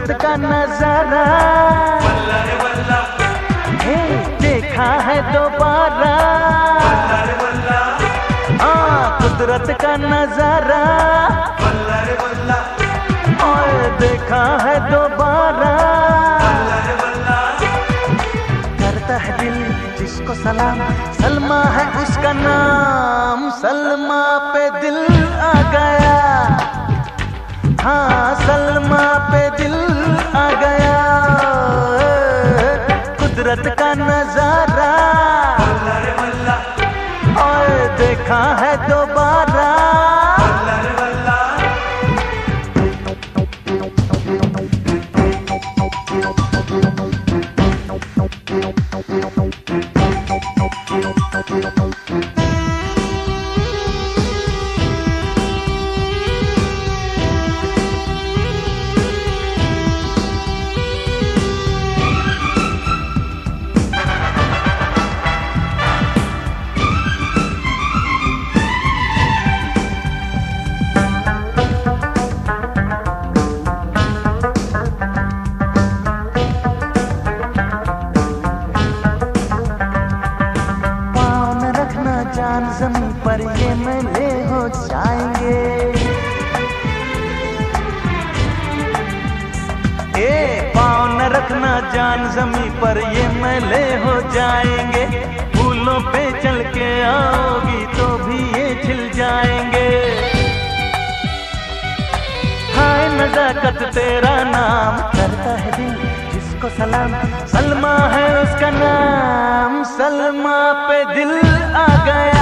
कुदरत का नजारा हे देखा है दोबारा। कुदरत का नजारा और देखा है दोबारा। करता है दिल जिसको सलाम, सलमा है उसका नाम। सलमा पे दिल आ गया, हाँ सलमा पे दिल आ गया। कुदरत का नजारा और देखा है दोबारा। जान ज़मीं पर ये मेले हो जाएंगे, पाँव न रखना जान ज़मीं पर ये मेले हो जाएंगे। फूलों पे चल के आओगी तो भी ये खिल जाएंगे। हाय नज़ाकत तेरा नाम, करता है दिल जिसको सलाम। सलमा है उसका नाम, सलमा पे दिल आ गया,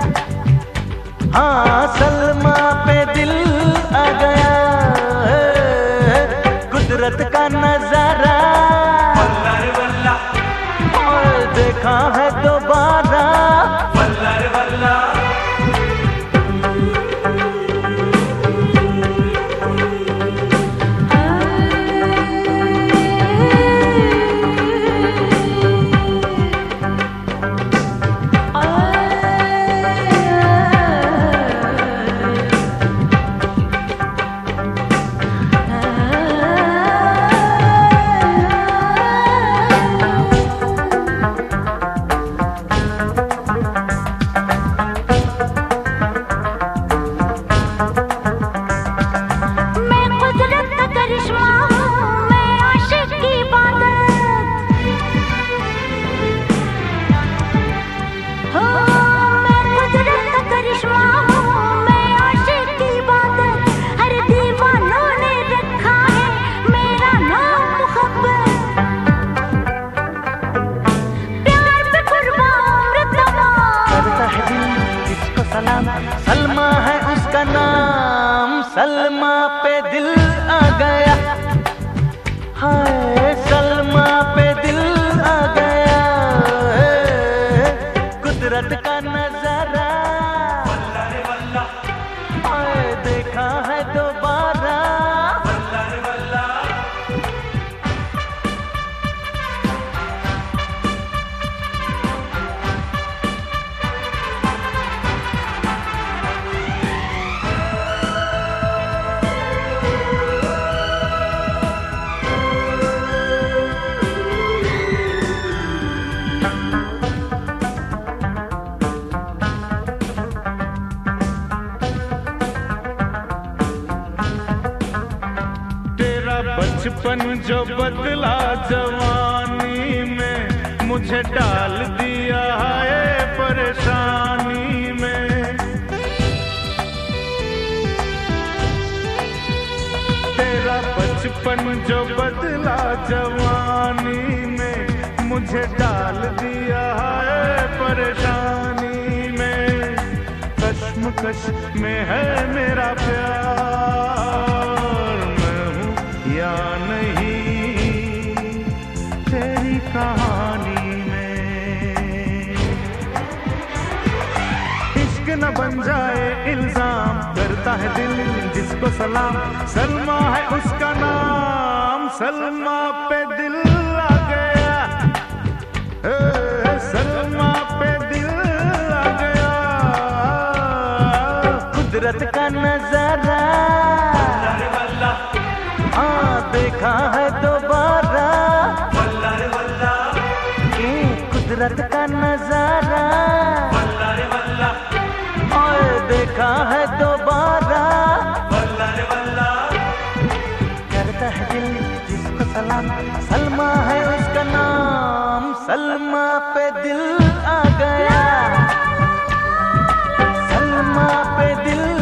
हाँ सलमा पे दिल आ गया। कुदरत का नजारा और देखा है दोबारा। सलमा है उसका नाम, सलमा पे दिल आ गया, हाय सलमा पे दिल आ गया। कुदरत का नजारा हाय देखा है दोबारा। बचपन जो बदला जवानी में, मुझे डाल दिया है परेशानी में। तेरा बचपन जो बदला जवानी में, मुझे डाल दिया है परेशानी में। कश्मकश में है मेरा प्यार, या नहीं तेरी कहानी में। इश्क न बन जाए इल्जाम, करता है दिल जिसको सलाम। सलमा है उसका नाम, सलमा पे दिल आ गया, सलमा पे दिल आ गया। कुदरत का नजारा देखा है कुदरत का नजारा और देखा है दोबारा। करता है दिल जिसको सलाम, सलमा है उसका नाम, सलमा पे दिल आ गया, सलमा पे दिल